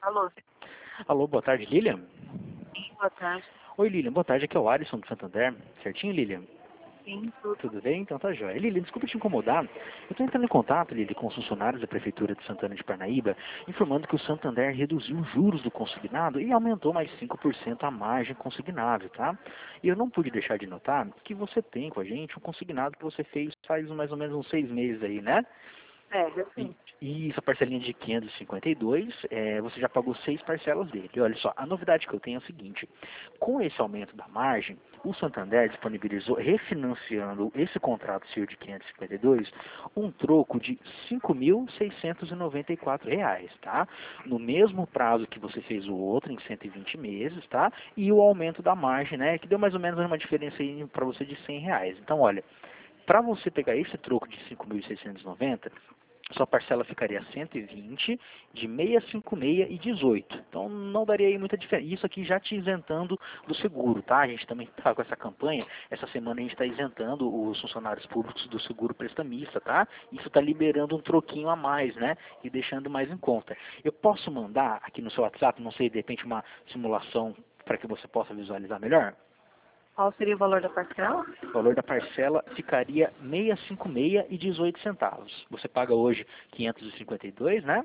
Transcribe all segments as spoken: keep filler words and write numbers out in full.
Alô, Alô, boa tarde, Lilian. sim, boa tarde. Oi, Lilian, boa tarde, aqui é o Alisson do Santander. Certinho, Lilian? Sim, tudo. Tudo bem? Então tá jóia. Lilian, desculpa te incomodar. Eu estou entrando em contato, Lilian, com os funcionários da Prefeitura de Santana de Parnaíba, informando que o Santander reduziu os juros do consignado e aumentou mais cinco por cento a margem consignável, tá? E eu não pude deixar de notar que você tem com a gente um consignado que você fez faz mais ou menos uns seis meses aí, né? É, assim, E essa parcelinha de quinhentos e cinquenta e dois, é, você já pagou seis parcelas dele. E olha só, a novidade que eu tenho é o seguinte: com esse aumento da margem, o Santander disponibilizou, refinanciando esse contrato seu de quinhentos e cinquenta e dois, um troco de cinco mil seiscentos e noventa e quatro reais, tá? No mesmo prazo que você fez o outro, em cento e vinte meses, tá? E o aumento da margem, né? Que deu mais ou menos uma diferença aí para você de cem reais. Então, olha, para você pegar esse troco de cinco mil seiscentos e noventa, sua parcela ficaria cento e vinte, de seiscentos e cinquenta e seis e dezoito. Então não daria aí muita diferença. Isso aqui já te isentando do seguro, tá? A gente também está com essa campanha. Essa semana a gente está isentando os funcionários públicos do seguro prestamista, tá? Isso está liberando um troquinho a mais, né? E deixando mais em conta. Eu posso mandar aqui no seu WhatsApp, não sei, de repente uma simulação para que você possa visualizar melhor? qual seria o valor da parcela? O valor da parcela ficaria seiscentos e cinquenta e seis e dezoito centavos. Você paga hoje quinhentos e cinquenta e dois, né?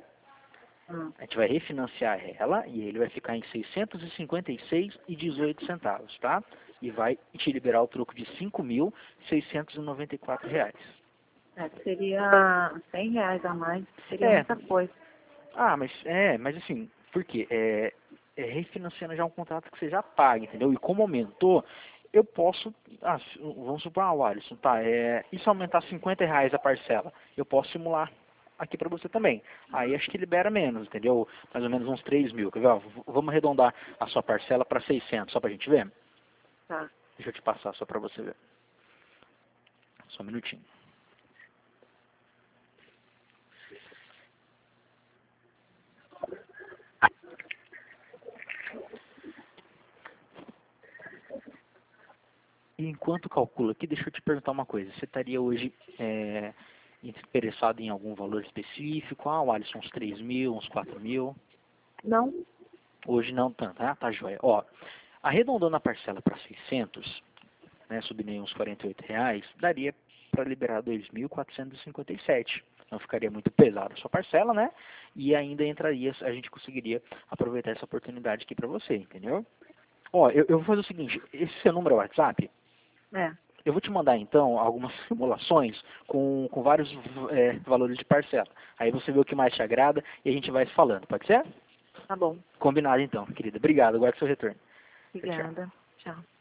Hum, A gente vai refinanciar ela e ele vai ficar em seiscentos e cinquenta e seis e dezoito centavos, tá? E vai te liberar o troco de cinco mil seiscentos e noventa e quatro reais. é, seria cem reais a mais, seria É, muita coisa. ah, mas é, mas assim, por quê? É, é refinanciando já um contrato que você já paga, entendeu? E como aumentou, eu posso, ah, s- vamos supor, ah, o Alisson, tá, é, e se aumentar cinquenta reais a parcela? Eu posso simular aqui para você também. Aí acho que libera menos, entendeu? Mais ou menos uns três mil. Quer ver? Ó, v- vamos arredondar a sua parcela para seiscentos, só pra gente ver? Tá. Deixa eu te passar só para você ver. Só um minutinho. E enquanto calcula aqui, deixa eu te perguntar uma coisa. Você estaria hoje é, interessado em algum valor específico? Ah, o Alisson, uns três mil, uns quatro mil? Não? Hoje não tanto, ah, tá joia. Ó, arredondando a parcela para seiscentos, né, subindo aí uns quarenta e oito reais, daria para liberar dois mil quatrocentos e cinquenta e sete. Não ficaria muito pesado a sua parcela, né? E ainda entraria, a gente conseguiria aproveitar essa oportunidade aqui para você, entendeu? Ó, eu, eu vou fazer o seguinte, esse seu número é o WhatsApp? É, Eu vou te mandar então algumas simulações com, com vários é, valores de parcela. Aí você vê o que mais te agrada e a gente vai se falando, pode ser? tá bom. Combinado então, querida. Obrigado, aguardo seu retorno. Tchau, tchau. Obrigada. Tchau.